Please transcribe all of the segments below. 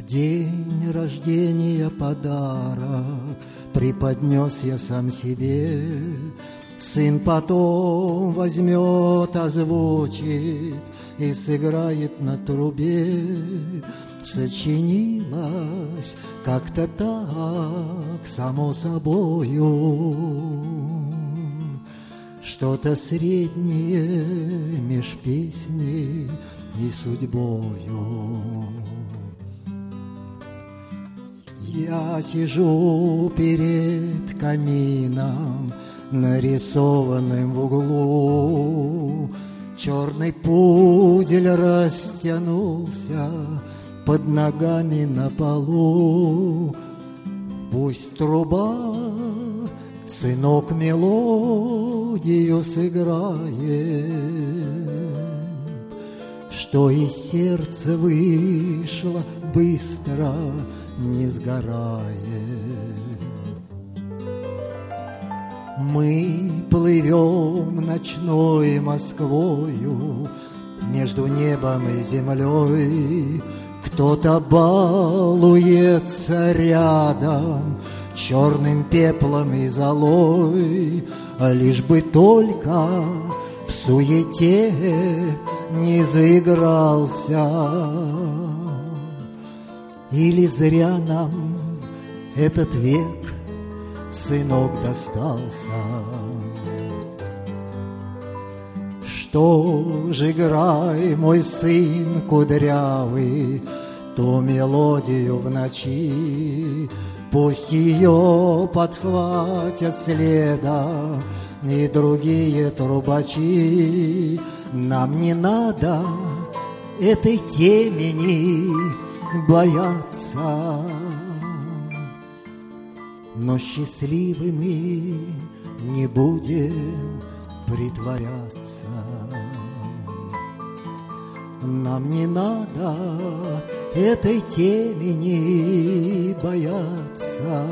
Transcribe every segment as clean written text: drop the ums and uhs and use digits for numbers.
день рождения подарок преподнес я сам себе. Сын потом возьмет, озвучит и сыграет на трубе. Сочинилось как-то так, само собою, что-то среднее меж песней и судьбою. Я сижу перед камином, нарисованным в углу. Черный пудель растянулся под ногами на полу. Пусть труба, сынок, мелодию сыграет, что из сердца вышло быстро, не сгорает. Мы плывем ночной Москвою между небом и землей. Кто-то балуется рядом черным пеплом и золой, лишь бы только в суете не заигрался. Или зря нам этот век, сынок, достался. Что ж, играй, мой сын кудрявый, ту мелодию в ночи, пусть ее подхватят следом и другие трубачи. Нам не надо этой темени бояться, но счастливыми не будем притворяться. Нам не надо этой темени бояться,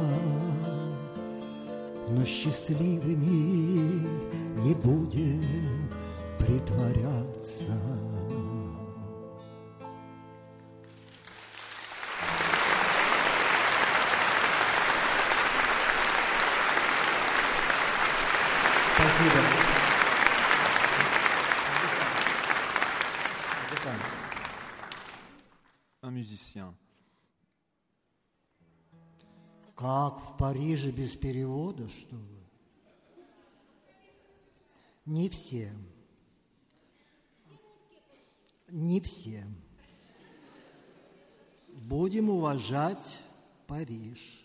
но счастливыми не будем притворяться. Спасибо. Un musicien. Как в Париже без перевода, что ли? Не всем. Не всем. Будем уважать Париж.